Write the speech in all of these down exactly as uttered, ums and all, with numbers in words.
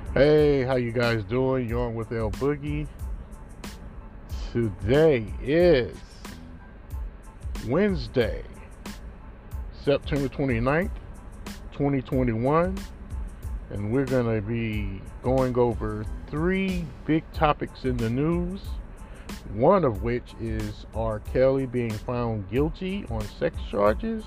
Hey, how you guys doing? You're on with El Boogie. Today is Wednesday, September twenty-ninth, twenty twenty-one, and we're going to be going over three big topics in the news, one of which is R. Kelly being found guilty on sex charges,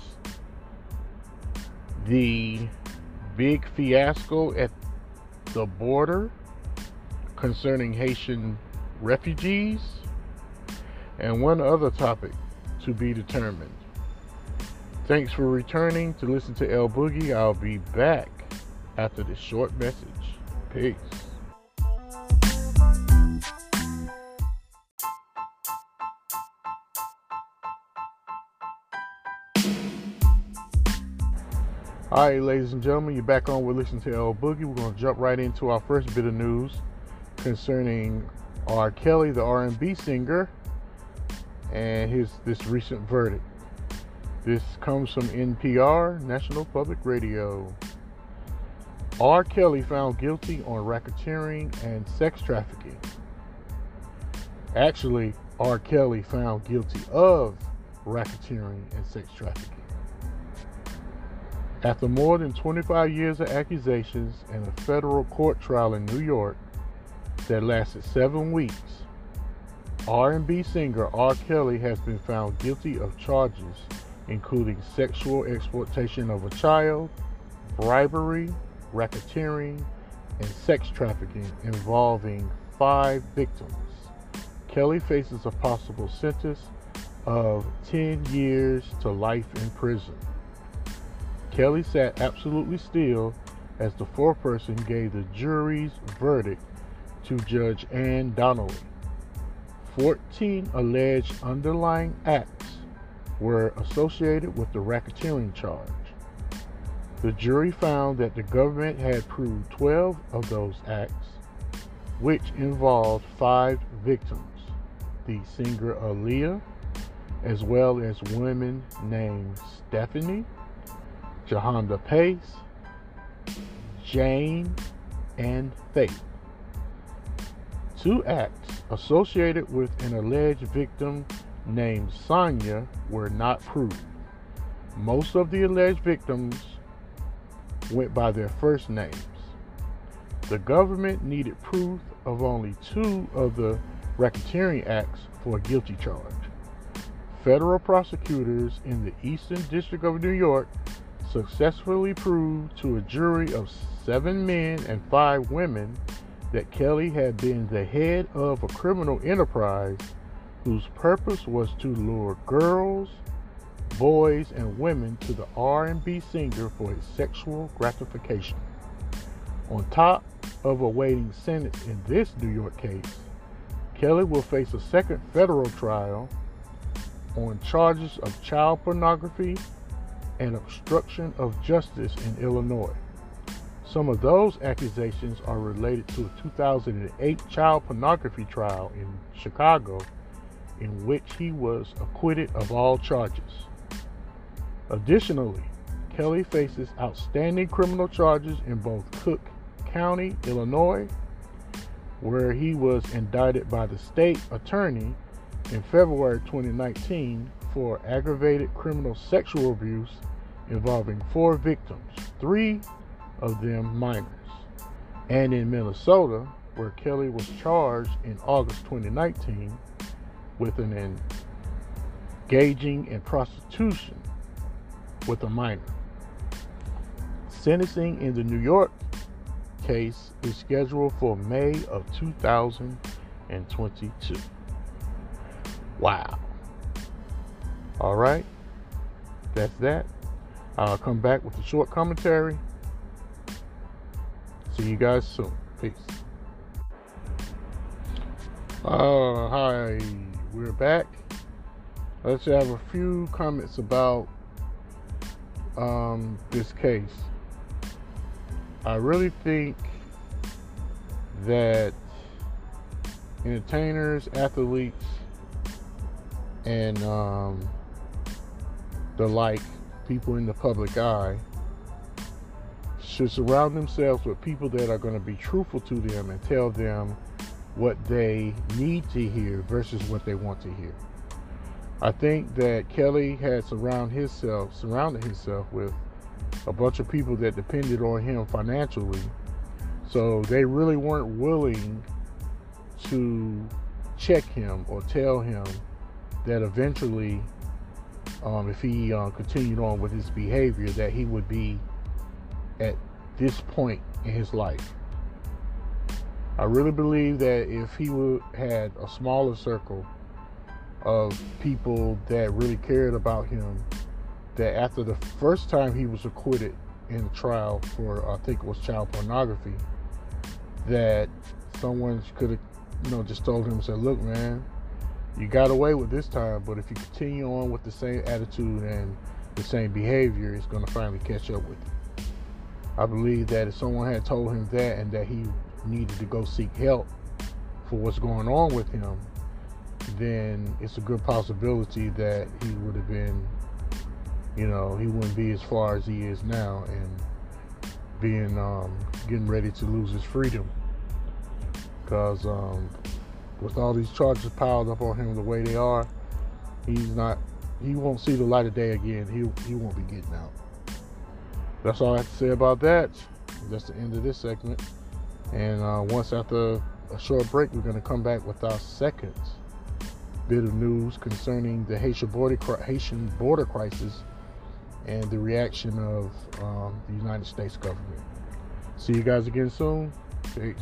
the big fiasco at the border concerning Haitian refugees, and one other topic to be determined. Thanks for returning to listen to El Boogie. I'll be back after this short message. Peace. All right, ladies and gentlemen, you're back on with Listen to El Boogie. We're going to jump right into our first bit of news concerning R. Kelly, the R and B singer, and his this recent verdict. This comes from N P R, National Public Radio. R. Kelly found guilty on racketeering and sex trafficking. Actually, R. Kelly found guilty of racketeering and sex trafficking. After more than twenty-five years of accusations and a federal court trial in New York that lasted seven weeks, R and B singer R. Kelly has been found guilty of charges including sexual exploitation of a child, bribery, racketeering, and sex trafficking involving five victims. Kelly faces a possible sentence of ten years to life in prison. Kelly sat absolutely still as the foreperson gave the jury's verdict to Judge Ann Donnelly. fourteen alleged underlying acts were associated with the racketeering charge. The jury found that the government had proved twelve of those acts, which involved five victims, the singer Aaliyah, as well as women named Stephanie, Jahonda Pace, Jane, and Faith. Two acts associated with an alleged victim named Sonia were not proved. Most of the alleged victims went by their first names. The government needed proof of only two of the racketeering acts for a guilty charge. Federal prosecutors in the Eastern District of New York successfully proved to a jury of seven men and five women that Kelly had been the head of a criminal enterprise whose purpose was to lure girls, boys, and women to the R and B singer for his sexual gratification. On top of awaiting sentence in this New York case, Kelly will face a second federal trial on charges of child pornography and obstruction of justice in Illinois. Some of those accusations are related to a two thousand eight child pornography trial in Chicago in which he was acquitted of all charges. Additionally, Kelly faces outstanding criminal charges in both Cook County, Illinois, where he was indicted by the state attorney in February twenty nineteen for aggravated criminal sexual abuse involving four victims, three of them minors, and in Minnesota, where Kelly was charged in August twenty nineteen with an engaging in prostitution with a minor. Sentencing in the New York case is scheduled for May of two thousand twenty-two. Wow. All right, that's that. I'll come back with a short commentary. See you guys soon. Peace. Uh, hi, we're back. Let's have a few comments about um, this case. I really think that entertainers, athletes, and um, the like, people in the public eye, should surround themselves with people that are going to be truthful to them and tell them what they need to hear versus what they want to hear. I think that Kelly had surround himself, surrounded himself with a bunch of people that depended on him financially, so they really weren't willing to check him or tell him that eventually, um, if he uh, continued on with his behavior, that he would be at this point in his life. I really believe that if he would had a smaller circle of people that really cared about him, that after the first time he was acquitted in the trial for, I think it was child pornography, that someone could have, you know, just told him, said, look, man, you got away with this time, but if you continue on with the same attitude and the same behavior, it's going to finally catch up with you. I believe that if someone had told him that and that he needed to go seek help for what's going on with him, then it's a good possibility that he would have been, you know, he wouldn't be as far as he is now and being, um, getting ready to lose his freedom. Because um, with all these charges piled up on him the way they are, he's not, he won't see the light of day again. He, he won't be getting out. That's all I have to say about that. That's the end of this segment. And uh, once after a short break, we're going to come back with our second bit of news concerning the Haitian border, Haitian border crisis and the reaction of um, the United States government. See you guys again soon. Peace.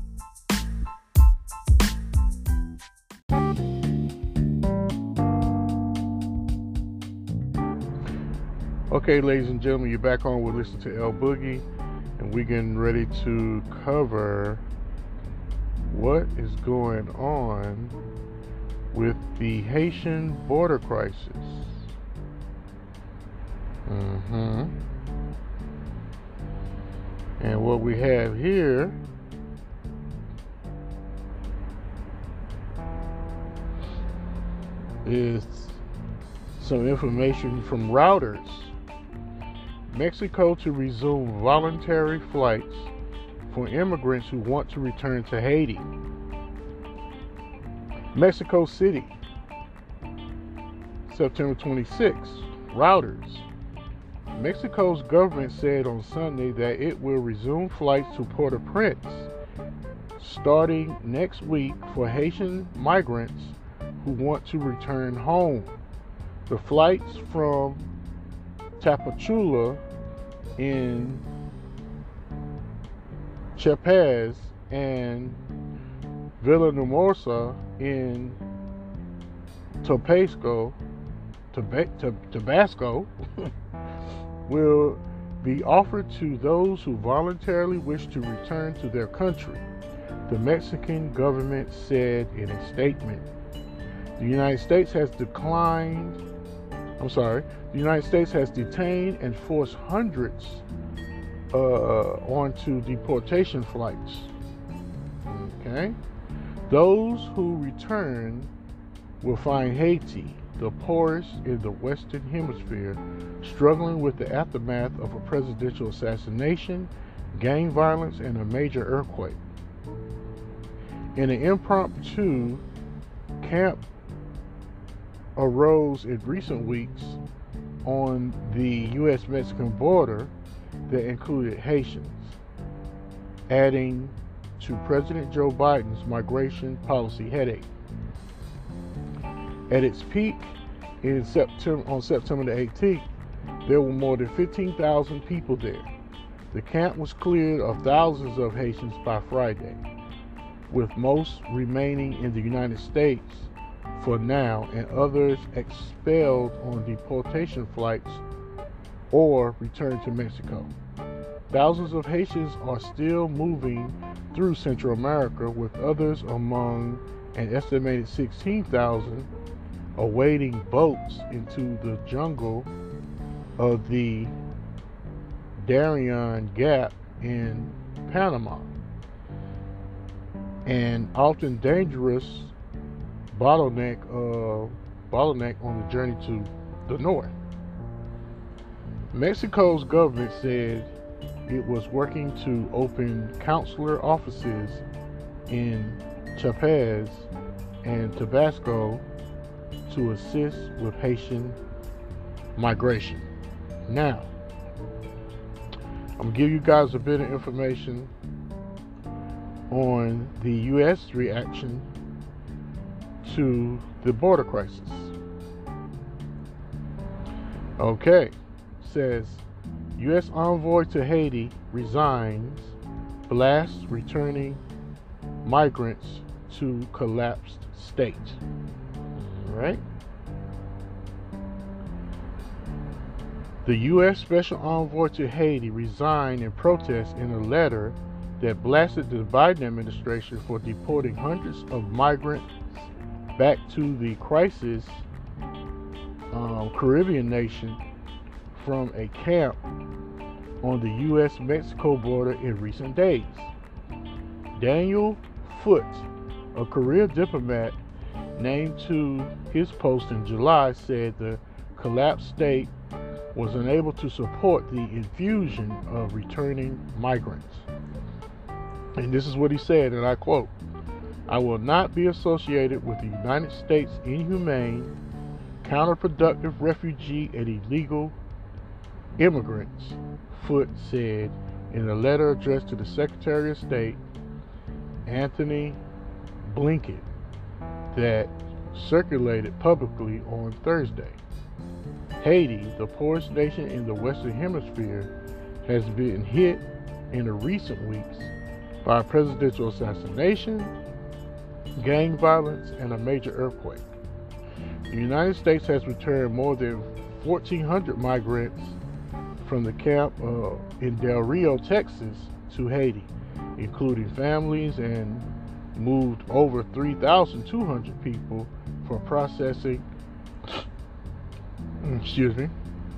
Okay, ladies and gentlemen, you're back on with Listen to L Boogie, and we're getting ready to cover what is going on with the Haitian border crisis. Mm-hmm. And what we have here is some information from Reuters. Mexico to resume voluntary flights for immigrants who want to return to Haiti. Mexico City, September twenty-sixth. Reuters. Mexico's government said on Sunday that it will resume flights to Port-au-Prince starting next week for Haitian migrants who want to return home. The flights from Tapachula in Chiapas and Villahermosa in Tabasco, Tabasco will be offered to those who voluntarily wish to return to their country, the Mexican government said in a statement. The United States has declined, I'm sorry, the United States has detained and forced hundreds uh, onto deportation flights. Okay? Those who return will find Haiti, the poorest in the Western Hemisphere, struggling with the aftermath of a presidential assassination, gang violence, and a major earthquake. In an impromptu camp arose in recent weeks on the U S Mexican border that included Haitians, adding to President Joe Biden's migration policy headache. At its peak in September, on September the eighteenth, there were more than fifteen thousand people there. The camp was cleared of thousands of Haitians by Friday, with most remaining in the United States for now and others expelled on deportation flights or returned to Mexico. Thousands of Haitians are still moving through Central America, with others among an estimated sixteen thousand awaiting boats into the jungle of the Darien Gap in Panama, and often dangerous bottleneck uh, bottleneck on the journey to the north. Mexico's government said it was working to open consular offices in Chiapas and Tabasco to assist with Haitian migration. Now, I'm going to give you guys a bit of information on the U S reaction to the border crisis. Okay, says U S envoy to Haiti resigns, blasts returning migrants to collapsed state. All right. The U S Special Envoy to Haiti resigned in protest in a letter that blasted the Biden administration for deporting hundreds of migrants back to the crisis um, Caribbean nation from a camp on the U S Mexico border in recent days. Daniel Foote, a career diplomat named to his post in July, said the collapsed state was unable to support the infusion of returning migrants. And this is what he said, and I quote, "I will not be associated with the United States' inhumane, counterproductive refugee and illegal immigrants," Foote said in a letter addressed to the Secretary of State, Anthony Blinken, that circulated publicly on Thursday. Haiti, the poorest nation in the Western Hemisphere, has been hit in the recent weeks by a presidential assassination, gang violence, and a major earthquake. The United States has returned more than fourteen hundred migrants from the camp uh, in Del Rio, Texas, to Haiti, including families, and moved over three thousand two hundred people for processing. Excuse me.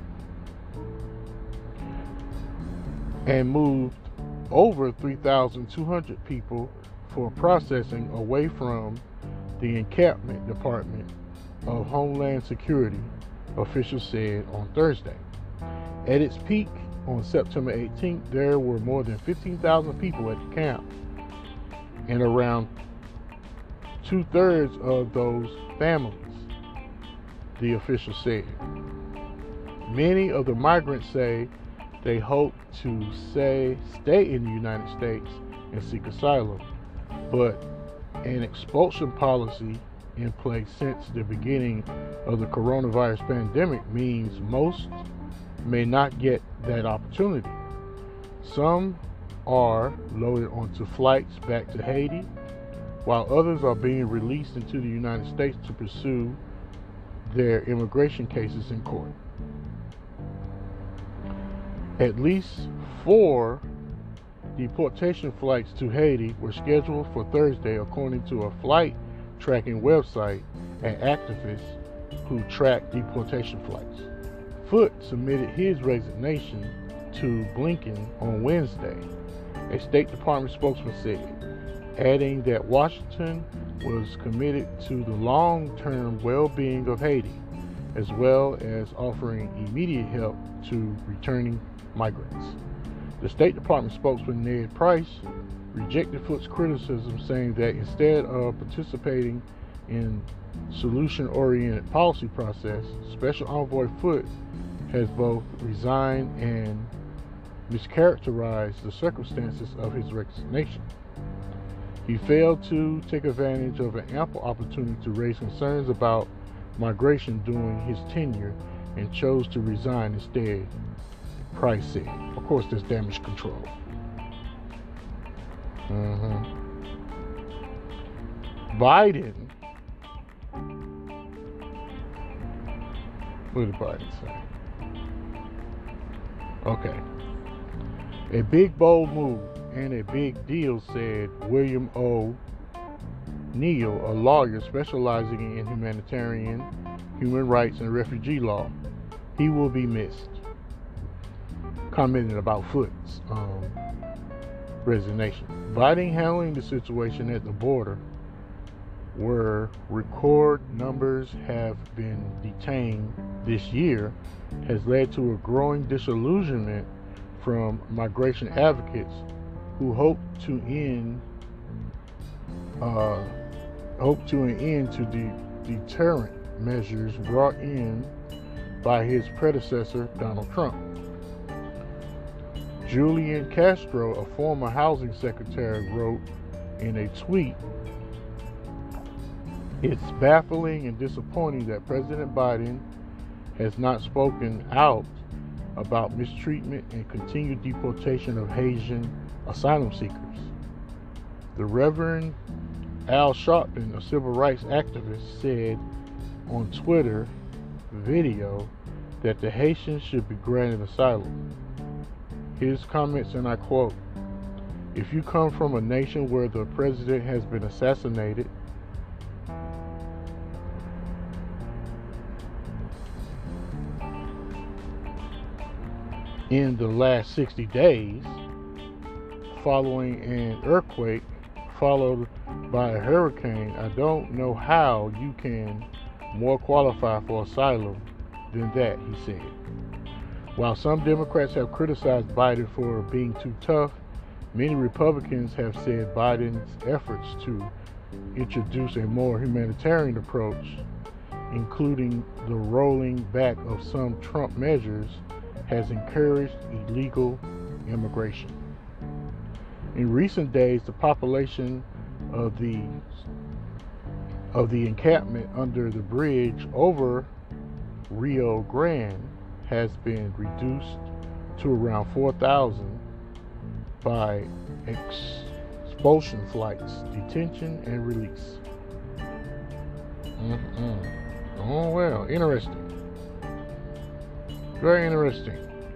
And moved over three thousand two hundred people for processing away from the encampment department of Homeland Security, officials said on Thursday. At its peak on September eighteenth, there were more than fifteen thousand people at the camp, and around two-thirds of those families, the official said. Many of the migrants say they hope to say, stay in the United States and seek asylum, but an expulsion policy in place since the beginning of the coronavirus pandemic means most may not get that opportunity. Some are loaded onto flights back to Haiti, while others are being released into the United States to pursue their immigration cases in court. At least four deportation flights to Haiti were scheduled for Thursday, according to a flight tracking website and activists who track deportation flights. Foote submitted his resignation to Blinken on Wednesday, a State Department spokesman said, adding that Washington was committed to the long-term well-being of Haiti, as well as offering immediate help to returning migrants. The State Department spokesman Ned Price rejected Foote's criticism, saying that instead of participating in solution-oriented policy process, Special Envoy Foote has both resigned and mischaracterized the circumstances of his resignation. He failed to take advantage of an ample opportunity to raise concerns about migration during his tenure and chose to resign instead, Price said. Of course, there's damage control. Mm-hmm. Biden. What did Biden say? Okay. A big bold move and a big deal, said William O. Neal, a lawyer specializing in humanitarian, human rights, and refugee law. He will be missed. Commenting about Foote's um, resignation. Biden handling the situation at the border, where record numbers have been detained this year, has led to a growing disillusionment from migration advocates who hope to end uh, hope to an end to the deterrent measures brought in by his predecessor, Donald Trump. Julian Castro, a former housing secretary, wrote in a tweet, "It's baffling and disappointing that President Biden has not spoken out about mistreatment and continued deportation of Haitian asylum seekers." The Reverend Al Sharpton, a civil rights activist, said on Twitter video that the Haitians should be granted asylum. His comments, and I quote, "If you come from a nation where the president has been assassinated, in the last sixty days, following an earthquake followed by a hurricane, I don't know how you can more qualify for asylum than that," he said. While some Democrats have criticized Biden for being too tough, many Republicans have said Biden's efforts to introduce a more humanitarian approach, including the rolling back of some Trump measures, has encouraged illegal immigration. In recent days, the population of the of the encampment under the bridge over Rio Grande has been reduced to around four thousand by expulsion flights, detention, and release. Mm-mm. Oh well, interesting. Very interesting.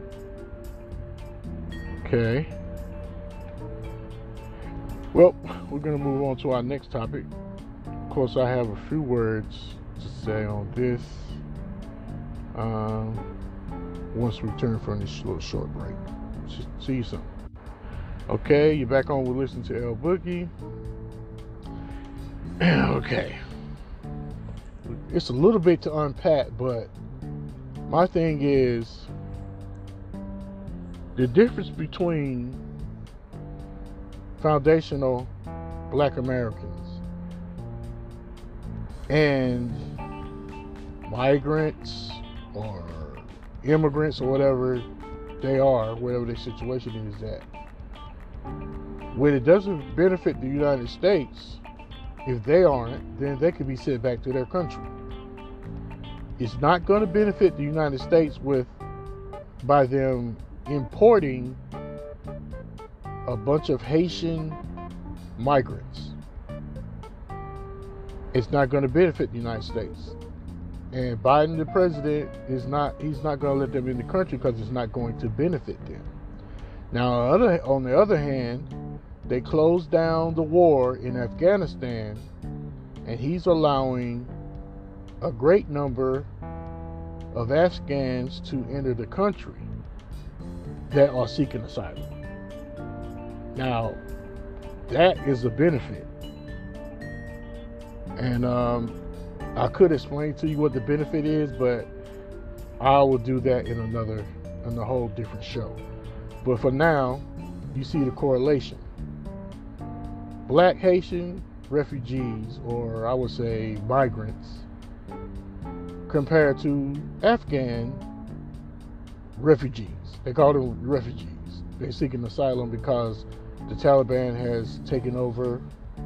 Okay. Well, we're going to move on to our next topic. Of course, I have a few words to say on this um, once we return from this little short break. See you soon. Okay, you're back on with Listen to L Boogie. Okay. It's a little bit to unpack, but my thing is the difference between foundational Black Americans and migrants or immigrants or whatever they are, whatever their situation is, that when it doesn't benefit the United States, if they aren't, then they could be sent back to their country. It's not going to benefit the United States with by them importing a bunch of Haitian migrants. It's not going to benefit the United States. And Biden, the president, is not, he's not going to let them in the country because it's not going to benefit them. Now, on the other hand, they closed down the war in Afghanistan, and he's allowing a great number of Afghans to enter the country that are seeking asylum. Now, that is a benefit. And um, I could explain to you what the benefit is, but I will do that in another, in a whole different show. But for now, you see the correlation. Black Haitian refugees, or I would say migrants, compared to Afghan refugees. They call them refugees. They're seeking asylum because the Taliban has taken over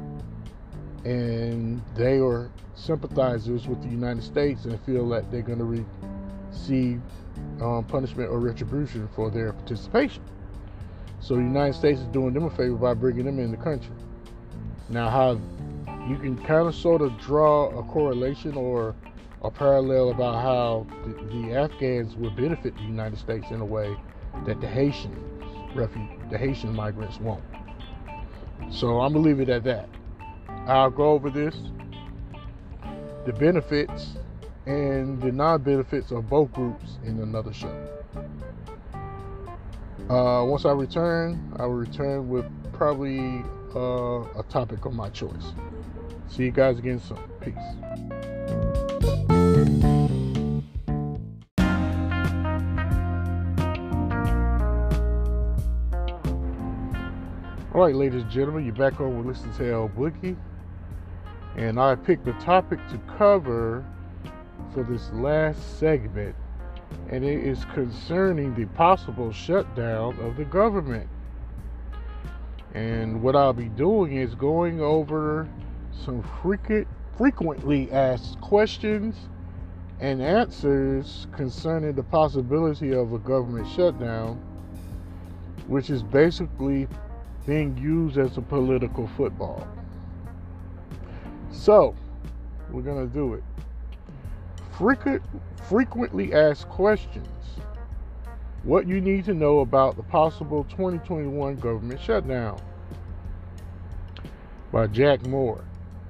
and they are sympathizers with the United States and feel that they're going to receive um, punishment or retribution for their participation. So the United States is doing them a favor by bringing them in the country. Now, how you can kind of sort of draw a correlation or a parallel about how the, the Afghans will benefit the United States in a way that the Haitian refu- the Haitian migrants won't. So I'm gonna leave it at that. I'll go over this, the benefits and the non-benefits of both groups in another show. Uh, once I return, I will return with probably uh, a topic of my choice. See you guys again soon. Peace. All right, ladies and gentlemen, you're back on with Listen to L Boogie, and I picked a topic to cover for this last segment, and it is concerning the possible shutdown of the government. And what I'll be doing is going over some frequent, frequently asked questions and answers concerning the possibility of a government shutdown, which is basically being used as a political football. So, we're going to do it. Frequent, frequently asked questions. What you need to know about the possible twenty twenty-one government shutdown, by Jack Moore.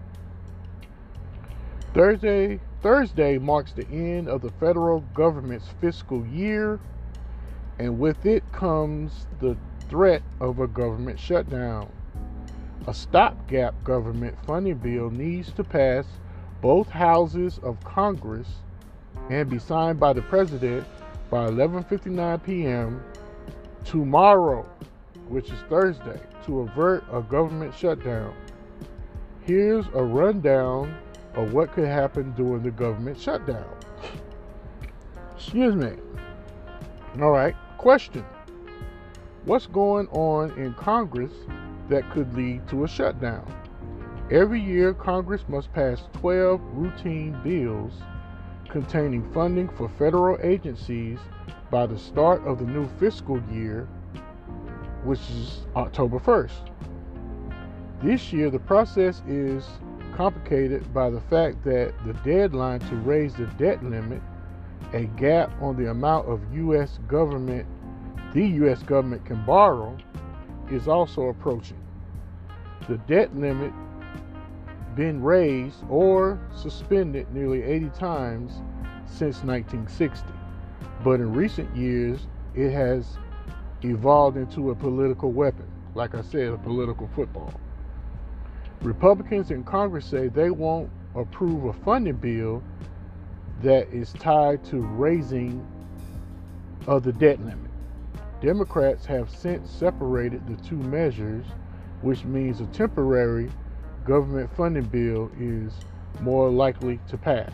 Thursday, Thursday marks the end of the federal government's fiscal year, and with it comes the threat of a government shutdown. A stopgap government funding bill needs to pass both houses of Congress and be signed by the president by eleven fifty-nine p.m. tomorrow, which is Thursday, to avert a government shutdown. Here's a rundown of what could happen during the government shutdown. Excuse me. All right, question. What's going on in Congress that could lead to a shutdown? Every year, Congress must pass twelve routine bills containing funding for federal agencies by the start of the new fiscal year, which is October first. This year, the process is complicated by the fact that the deadline to raise the debt limit, a gap on the amount of U S government the U S government can borrow, is also approaching. The debt limit been raised or suspended nearly eighty times since nineteen sixty, but in recent years it has evolved into a political weapon, like I said, a political football. Republicans in Congress say they won't approve a funding bill that is tied to raising of the debt limit. Democrats have since separated the two measures, which means a temporary government funding bill is more likely to pass.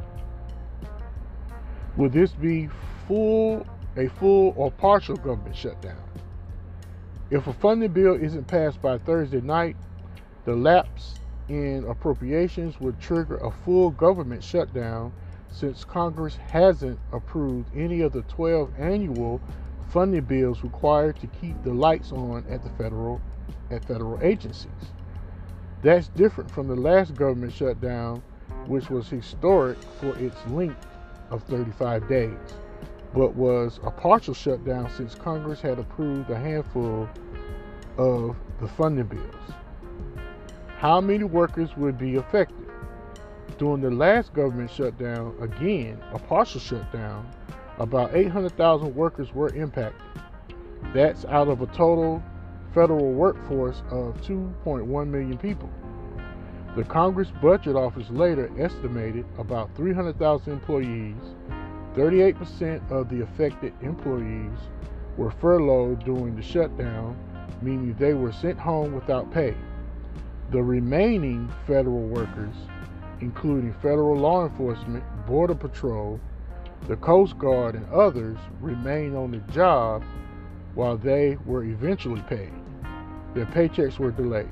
Would this be full, a full or partial government shutdown? If a funding bill isn't passed by Thursday night, the lapse in appropriations would trigger a full government shutdown, since Congress hasn't approved any of the twelve annual funding bills required to keep the lights on at the federal at federal agencies. That's different from the last government shutdown, which was historic for its length of thirty-five days, but was a partial shutdown since Congress had approved a handful of the funding bills. How many workers would be affected? During the last government shutdown, again, a partial shutdown, about eight hundred thousand workers were impacted. That's out of a total federal workforce of two point one million people. The Congress Budget Office later estimated about three hundred thousand employees. thirty-eight percent of the affected employees were furloughed during the shutdown, meaning they were sent home without pay. The remaining federal workers, including federal law enforcement, Border Patrol, the Coast Guard, and others, remained on the job while they were eventually paid. Their paychecks were delayed.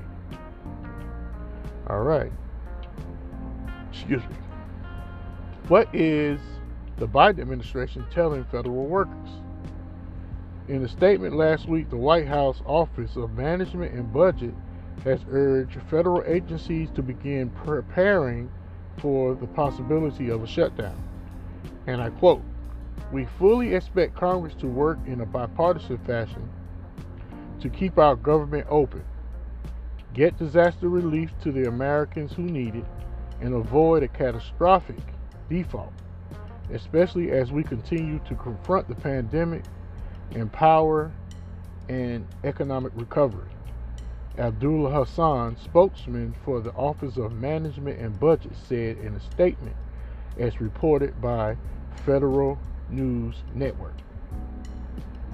All right. Excuse me. What is the Biden administration telling federal workers? In a statement last week, the White House Office of Management and Budget has urged federal agencies to begin preparing for the possibility of a shutdown. And I quote, "We fully expect Congress to work in a bipartisan fashion to keep our government open, get disaster relief to the Americans who need it, and avoid a catastrophic default, especially as we continue to confront the pandemic and power and economic recovery." Abdullah Hassan, spokesman for the Office of Management and Budget, said in a statement, as reported by Federal News Network.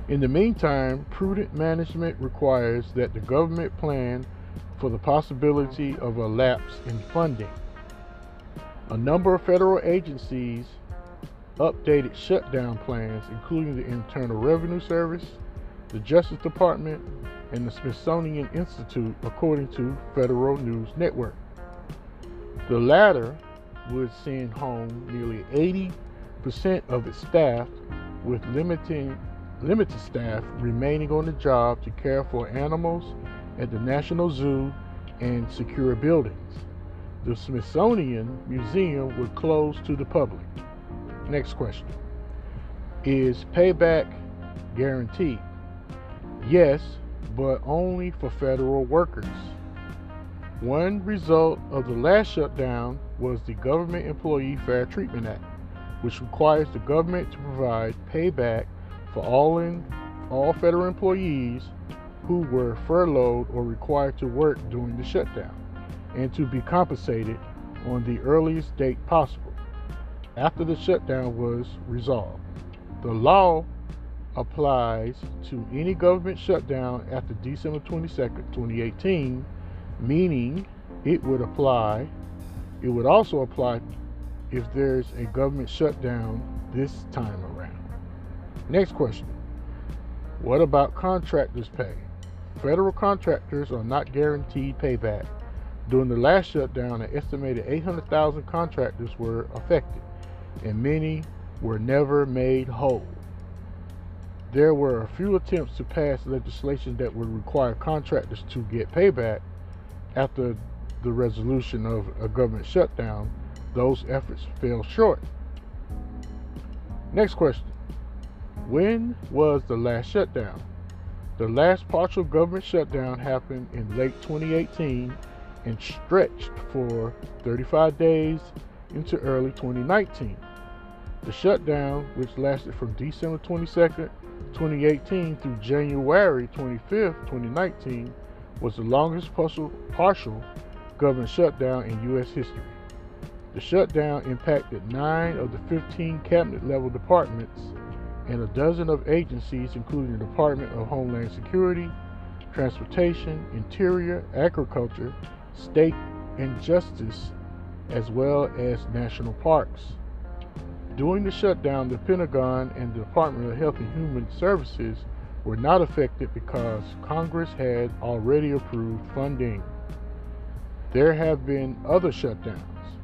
In the meantime, prudent management requires that the government plan for the possibility of a lapse in funding. A number of federal agencies updated shutdown plans, including the Internal Revenue Service, the Justice Department, and the Smithsonian Institute, according to Federal News Network. The latter would send home nearly eighty percent of its staff, with limiting, limited staff remaining on the job to care for animals at the National Zoo and secure buildings. The Smithsonian Museum would close to the public. Next question. Is payback guaranteed? Yes, but only for federal workers. One result of the last shutdown was the Government Employee Fair Treatment Act, which requires the government to provide payback for all in all federal employees who were furloughed or required to work during the shutdown, and to be compensated on the earliest date possible after the shutdown was resolved. The law applies to any government shutdown after December twenty-second, twenty eighteen, meaning it would apply, it would also apply if there's a government shutdown this time around. Next question. What about contractors' pay? Federal contractors are not guaranteed payback. During the last shutdown, an estimated eight hundred thousand contractors were affected, and many were never made whole. There were a few attempts to pass legislation that would require contractors to get payback after the resolution of a government shutdown. Those efforts fell short. Next question. When was the last shutdown? The last partial government shutdown happened in late twenty eighteen and stretched for thirty-five days into early twenty nineteen. The shutdown, which lasted from December twenty-second, twenty eighteen through January twenty-fifth, twenty nineteen, was the longest partial, partial government shutdown in U S history. The shutdown impacted nine of the fifteen cabinet-level departments and a dozen of agencies, including the Department of Homeland Security, Transportation, Interior, Agriculture, State and Justice, as well as national parks. During the shutdown, the Pentagon and the Department of Health and Human Services were not affected because Congress had already approved funding. There have been other shutdowns.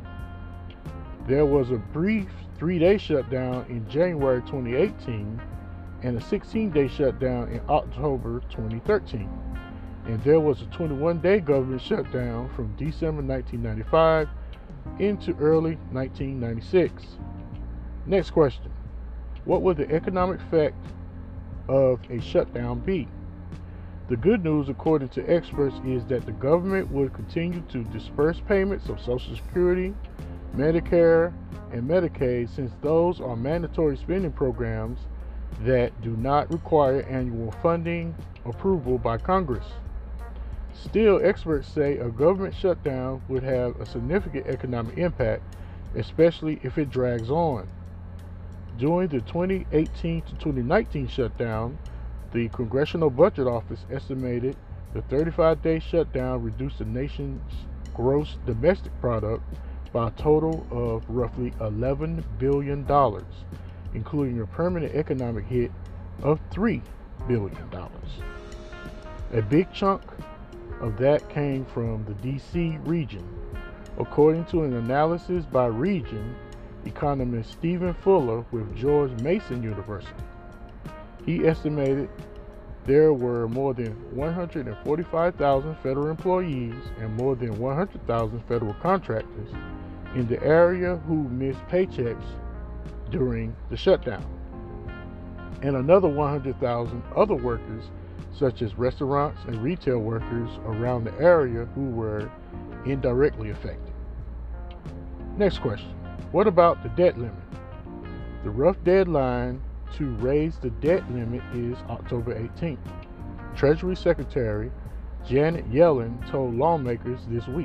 There was a brief three-day shutdown in January twenty eighteen and a sixteen-day shutdown in October twenty thirteen. And there was a twenty-one day government shutdown from December nineteen ninety-five into early nineteen ninety-six. Next question. What would the economic effect of a shutdown be? The good news, according to experts, is that the government would continue to disperse payments of Social Security, Medicare, and Medicaid, since those are mandatory spending programs that do not require annual funding approval by Congress. Still, experts say a government shutdown would have a significant economic impact, especially if it drags on. During the twenty eighteen to twenty nineteen shutdown, the Congressional Budget Office estimated the thirty-five day shutdown reduced the nation's gross domestic product by a total of roughly eleven billion dollars, including a permanent economic hit of three billion dollars. A big chunk of that came from the D C region. According to an analysis by region, economist Stephen Fuller with George Mason University, he estimated there were more than one hundred forty-five thousand federal employees and more than one hundred thousand federal contractors in the area who missed paychecks during the shutdown, and another one hundred thousand other workers, such as restaurants and retail workers around the area, who were indirectly affected. Next question. What about the debt limit? The rough deadline to raise the debt limit is October eighteenth. Treasury Secretary Janet Yellen told lawmakers this week.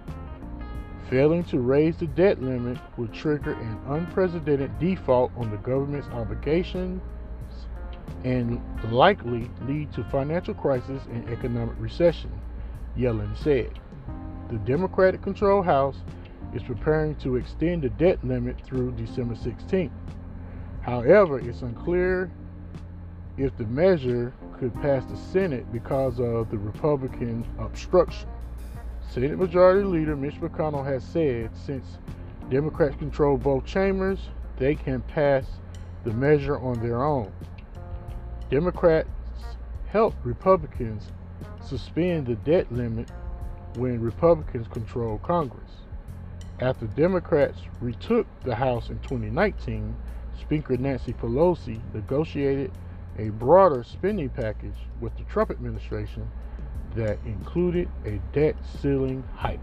Failing to raise the debt limit would trigger an unprecedented default on the government's obligations and likely lead to financial crisis and economic recession, Yellen said. The Democratic-controlled House is preparing to extend the debt limit through December sixteenth. However, it's unclear if the measure could pass the Senate because of the Republican obstruction. Senate Majority Leader Mitch McConnell has said since Democrats control both chambers, they can pass the measure on their own. Democrats helped Republicans suspend the debt limit when Republicans controlled Congress. After Democrats retook the House in twenty nineteen, Speaker Nancy Pelosi negotiated a broader spending package with the Trump administration that included a debt ceiling hike.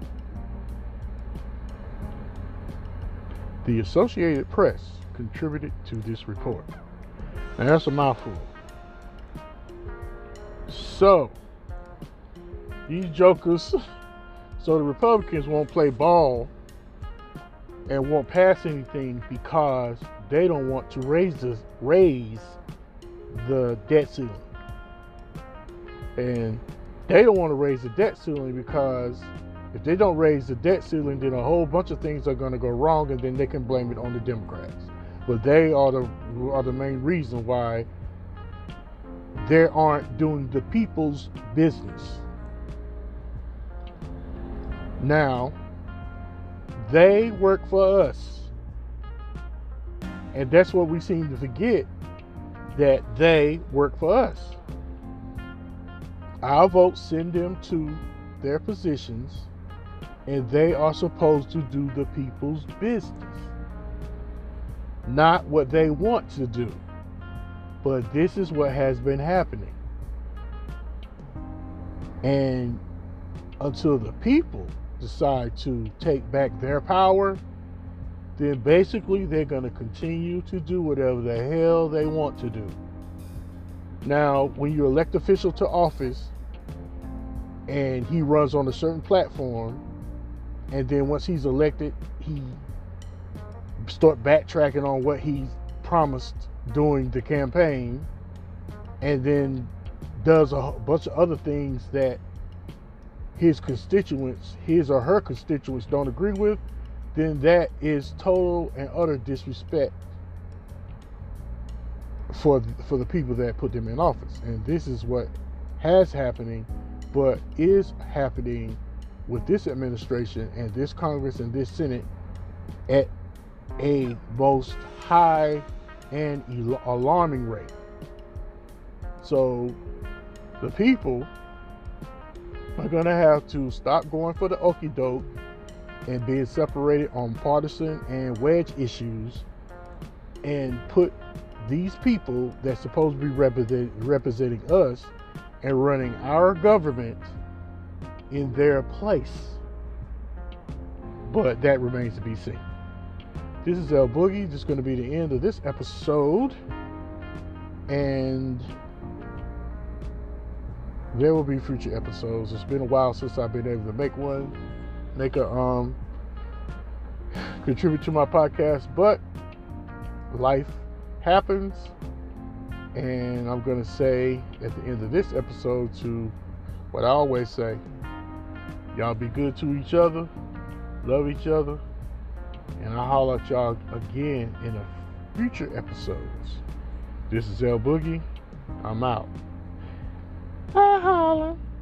The Associated Press contributed to this report. Now that's a mouthful. So, these jokers, so the Republicans won't play ball and won't pass anything because they don't want to raise the, raise the debt ceiling. And they don't want to raise the debt ceiling because if they don't raise the debt ceiling, then a whole bunch of things are going to go wrong, and then they can blame it on the Democrats. But they are the are the main reason why they aren't doing the people's business. Now, they work for us. And that's what we seem to forget, that they work for us. Our votes send them to their positions, and they are supposed to do the people's business. Not what they want to do. But this is what has been happening. And until the people decide to take back their power, then basically they're going to continue to do whatever the hell they want to do. Now, when you elect official to office and he runs on a certain platform, and then once he's elected, he start backtracking on what he promised during the campaign, and then does a bunch of other things that his constituents, his or her constituents don't agree with, then that is total and utter disrespect for for the people that put them in office. And this is what has happening, but is happening with this administration and this Congress and this Senate at a most high and alarming rate. So the people are going to have to stop going for the okie doke and being separated on partisan and wedge issues, and put these people that's supposed to be represent, representing us and running our government in their place. But that remains to be seen. This is El Boogie. This is going to be the end of this episode, and there will be future episodes. It's been a while since I've been able to make one, make a um, contribute to my podcast, but life happens, and I'm going to say at the end of this episode to what I always say: y'all be good to each other, love each other, and I'll holler at y'all again in a future episodes. This is El Boogie. I'm out. I holler.